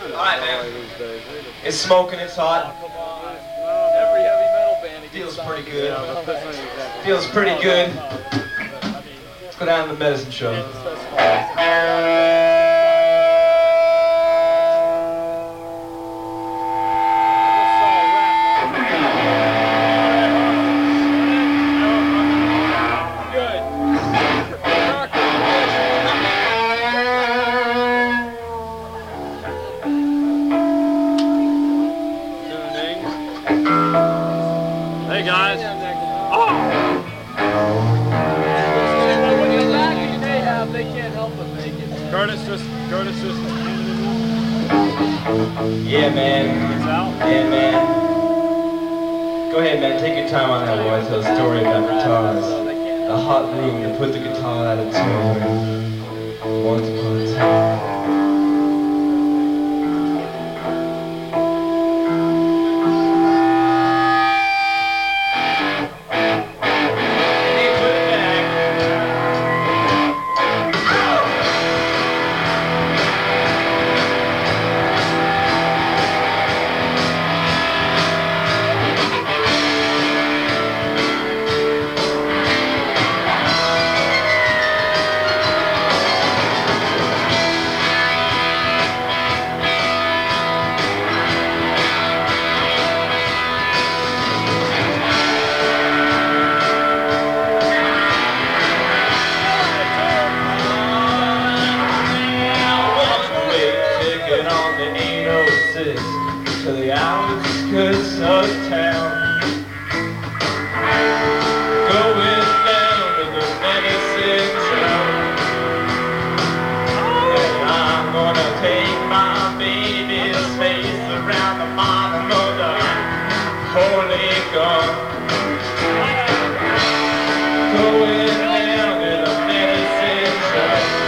Alright, man. It's smoking, it's hot. Every heavy metal band Feels pretty good. Feels pretty good. Let's go down to the medicine show. Hey guys. Oh! They can't help but make it. Curtis just Yeah, man. It's out. Yeah, man. Go ahead, man. Take your time on that while I tell a story about guitars. A hot room to put the guitar out of tune. Once upon a time. To the outskirts of town, going down to the medicine show, and I'm gonna take my baby's face around the bottom of the Holy Ghost. Going down to the medicine show.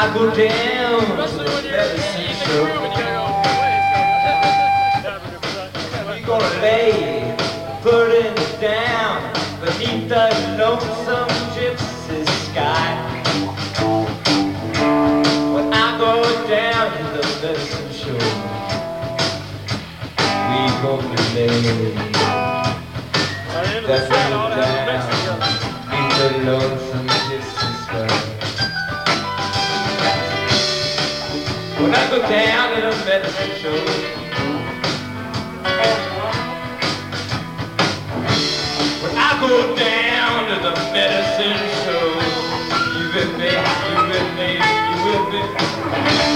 I go down to Especially the when you're medicine in the show. crew and you go, We're gonna lay burdens down beneath the lonesome gypsy sky. When I go down to the medicine show, we gonna lay that down beneath the lonesome gypsy sky. When I go down to the medicine show, when I go down to the medicine show, you with me, you with me, you with me.